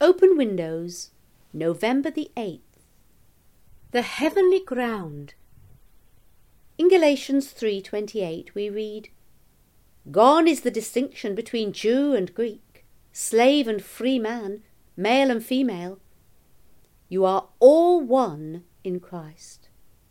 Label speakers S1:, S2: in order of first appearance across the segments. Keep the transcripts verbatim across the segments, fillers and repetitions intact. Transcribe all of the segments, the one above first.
S1: Open Windows, November the eighth. The Heavenly Ground. In Galatians three twenty-eight we read, "Gone is the distinction between Jew and Greek, slave and free man, male and female. You are all one in Christ."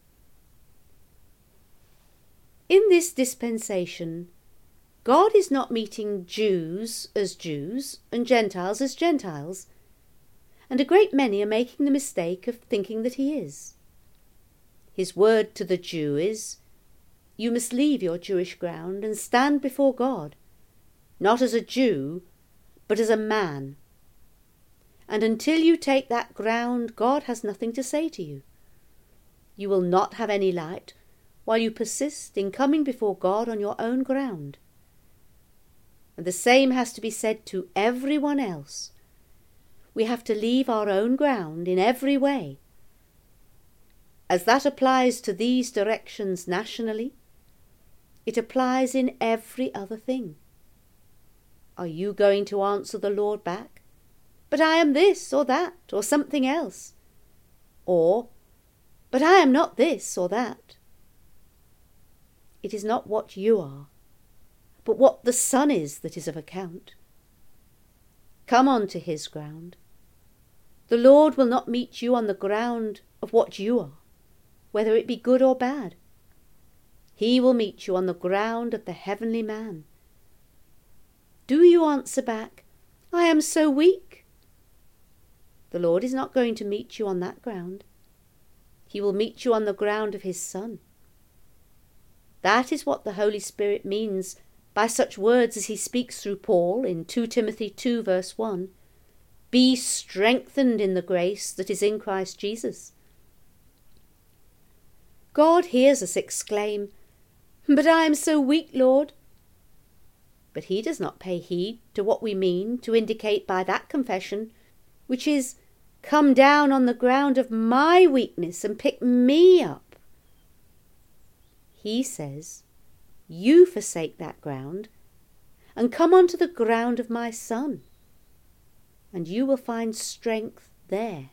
S1: In this dispensation, God is not meeting Jews as Jews and Gentiles as Gentiles, and a great many are making the mistake of thinking that he is. His word to the Jew is, "You must leave your Jewish ground and stand before God, not as a Jew, but as a man. And until you take that ground, God has nothing to say to you. You will not have any light while you persist in coming before God on your own ground." And the same has to be said to everyone else. We have to leave our own ground in every way. As that applies to these directions nationally, it applies in every other thing. Are you going to answer the Lord back, "But I am this or that or something else," or "But I am not this or that"? It is not what you are, but what the Son is that is of account. Come on to his ground. The Lord will not meet you on the ground of what you are, whether it be good or bad. He will meet you on the ground of the heavenly man. Do you answer back, "I am so weak"? The Lord is not going to meet you on that ground. He will meet you on the ground of his Son. That is what the Holy Spirit means by such words as he speaks through Paul in Second Timothy two verse one. "Be strengthened in the grace that is in Christ Jesus." God hears us exclaim, "But I am so weak, Lord." But he does not pay heed to what we mean to indicate by that confession, which is, "Come down on the ground of my weakness and pick me up." He says, "You forsake that ground and come onto the ground of my Son, and you will find strength there."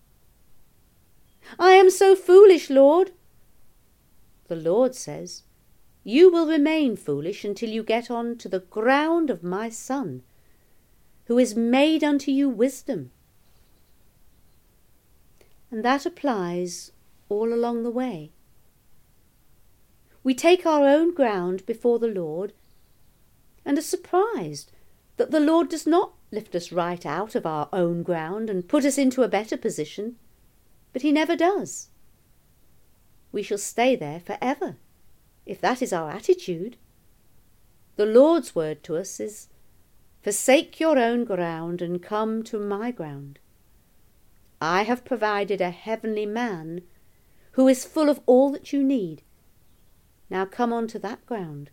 S1: "I am so foolish, Lord." The Lord says, "You will remain foolish until you get on to the ground of my Son, who is made unto you wisdom." And that applies all along the way. We take our own ground before the Lord and are surprised that the Lord does not lift us right out of our own ground and put us into a better position, but he never does. We shall stay there forever, if that is our attitude. The Lord's word to us is, "Forsake your own ground and come to my ground. I have provided a heavenly man who is full of all that you need. Now come on to that ground."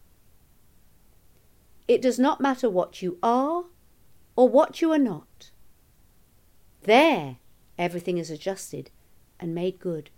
S1: It does not matter what you are or what you are not. There everything is adjusted and made good.